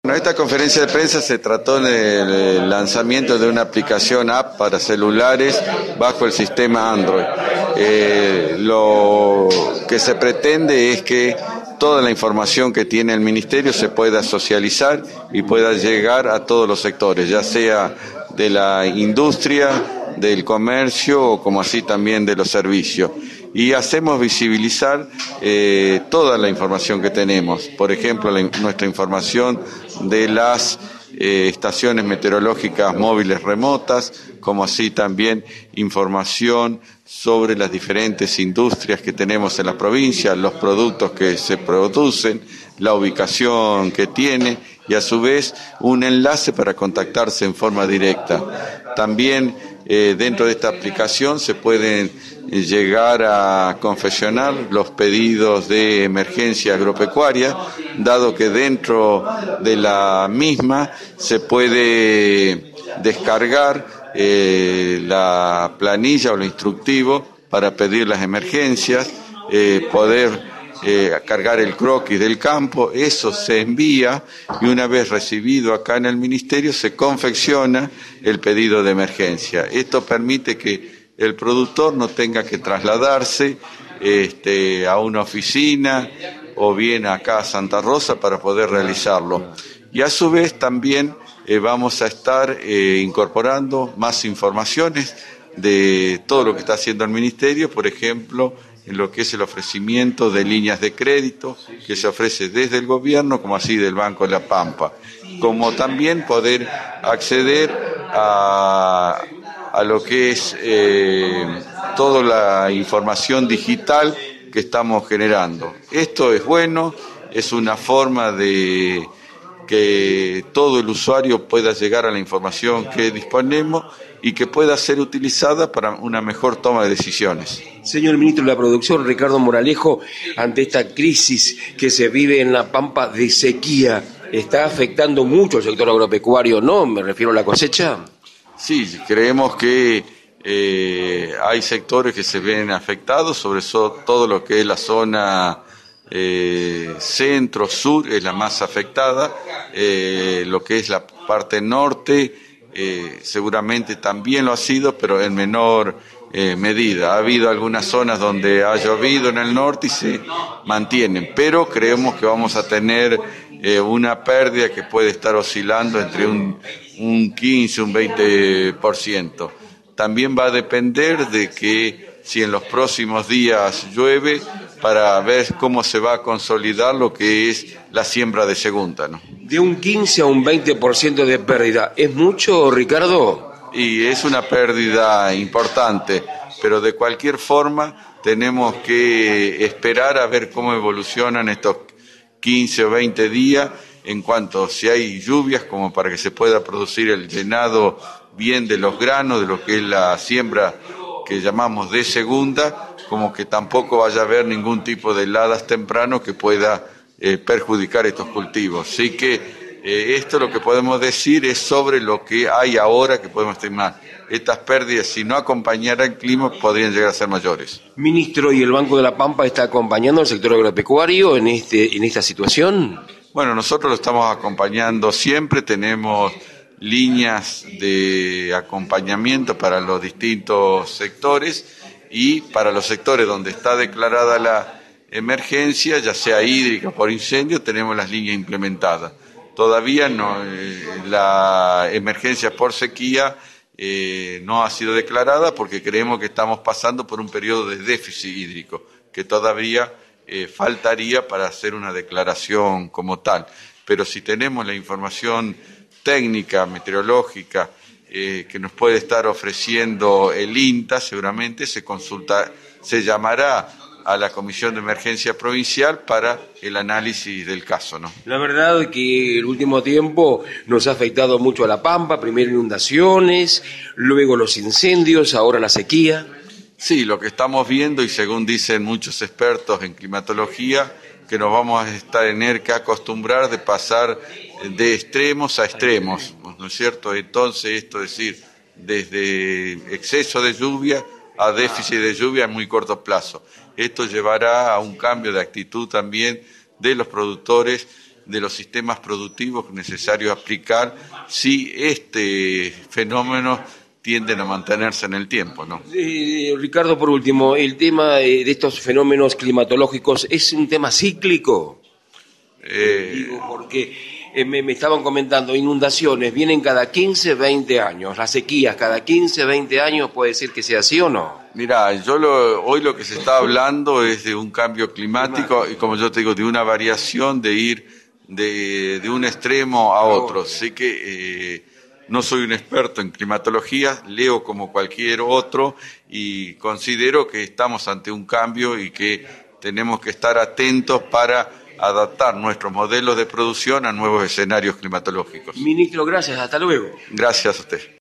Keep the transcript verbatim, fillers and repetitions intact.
Bueno, esta conferencia de prensa se trató del lanzamiento de una aplicación app para celulares bajo el sistema Android. Eh, lo que se pretende es que toda la información que tiene el Ministerio se pueda socializar y pueda llegar a todos los sectores, ya sea de la industria, del comercio o como así también de los servicios. Y hacemos visibilizar eh, toda la información que tenemos, por ejemplo, la, nuestra información de las eh, estaciones meteorológicas móviles remotas, como así también información sobre las diferentes industrias que tenemos en la provincia, los productos que se producen, la ubicación que tiene y a su vez un enlace para contactarse en forma directa. También eh, dentro de esta aplicación se pueden llegar a confeccionar los pedidos de emergencia agropecuaria, dado que dentro de la misma se puede descargar eh, la planilla o lo instructivo para pedir las emergencias, eh, poder eh, cargar el croquis del campo, eso se envía y una vez recibido acá en el Ministerio se confecciona el pedido de emergencia. Esto permite que el productor no tenga que trasladarse este, a una oficina o bien acá a Santa Rosa para poder realizarlo. Y a su vez también eh, vamos a estar eh, incorporando más informaciones de todo lo que está haciendo el Ministerio, por ejemplo, en lo que es el ofrecimiento de líneas de crédito que se ofrece desde el gobierno como así del Banco de la Pampa, como también poder acceder a a lo que es eh, toda la información digital que estamos generando. Esto es bueno, es una forma de que todo el usuario pueda llegar a la información que disponemos y que pueda ser utilizada para una mejor toma de decisiones. Señor Ministro de la Producción, Ricardo Moralejo, ante esta crisis que se vive en La Pampa de sequía, ¿está afectando mucho al sector agropecuario, no? Me refiero a la cosecha. Sí, creemos que eh, hay sectores que se ven afectados, sobre todo lo que es la zona eh, centro-sur es la más afectada, eh, lo que es la parte norte eh, seguramente también lo ha sido, pero en menor eh, medida. Ha habido algunas zonas donde ha llovido en el norte y se mantienen, pero creemos que vamos a tener eh, una pérdida que puede estar oscilando entre un un quince, un veinte por ciento. También va a depender de que si en los próximos días llueve para ver cómo se va a consolidar lo que es la siembra de segunda, ¿no? De un quince a un veinte por ciento de pérdida, ¿es mucho, Ricardo? Y es una pérdida importante, pero de cualquier forma tenemos que esperar a ver cómo evolucionan estos quince o veinte días en cuanto si hay lluvias como para que se pueda producir el llenado bien de los granos, de lo que es la siembra que llamamos de segunda, como que tampoco vaya a haber ningún tipo de heladas temprano que pueda eh, perjudicar estos cultivos. Así que eh, esto lo que podemos decir es sobre lo que hay ahora que podemos estimar. Estas pérdidas, si no acompañara el clima, podrían llegar a ser mayores. Ministro, ¿y el Banco de la Pampa está acompañando al sector agropecuario en, este, en esta situación? Bueno, nosotros lo estamos acompañando siempre, tenemos líneas de acompañamiento para los distintos sectores y para los sectores donde está declarada la emergencia, ya sea hídrica o por incendio, tenemos las líneas implementadas. Todavía no, eh, la emergencia por sequía eh, no ha sido declarada porque creemos que estamos pasando por un periodo de déficit hídrico, que todavía Eh, faltaría para hacer una declaración como tal, pero si tenemos la información técnica, meteorológica, eh, que nos puede estar ofreciendo el INTA, seguramente se consulta, se llamará a la Comisión de Emergencia Provincial para el análisis del caso, ¿no? La verdad que el último tiempo nos ha afectado mucho a La Pampa, primero inundaciones, luego los incendios, ahora la sequía. Sí, lo que estamos viendo, y según dicen muchos expertos en climatología, que nos vamos a estar tener que acostumbrar de pasar de extremos a extremos, ¿no es cierto? Entonces, esto es decir, desde exceso de lluvia a déficit de lluvia en muy corto plazo. Esto llevará a un cambio de actitud también de los productores de los sistemas productivos necesarios aplicar si este fenómeno tienden a mantenerse en el tiempo, ¿no? Eh, Ricardo, por último, el tema de estos fenómenos climatológicos es un tema cíclico. Eh, Digo, porque eh, me, me estaban comentando, inundaciones vienen cada quince, veinte años, las sequías cada quince, veinte años, ¿puede ser que sea así o no? Mirá, yo lo, hoy lo que se está hablando es de un cambio climático y, como yo te digo, de una variación de ir de, de un extremo a otro. Sé que eh, no soy un experto en climatología, leo como cualquier otro y considero que estamos ante un cambio y que tenemos que estar atentos para adaptar nuestros modelos de producción a nuevos escenarios climatológicos. Ministro, gracias, hasta luego. Gracias a usted.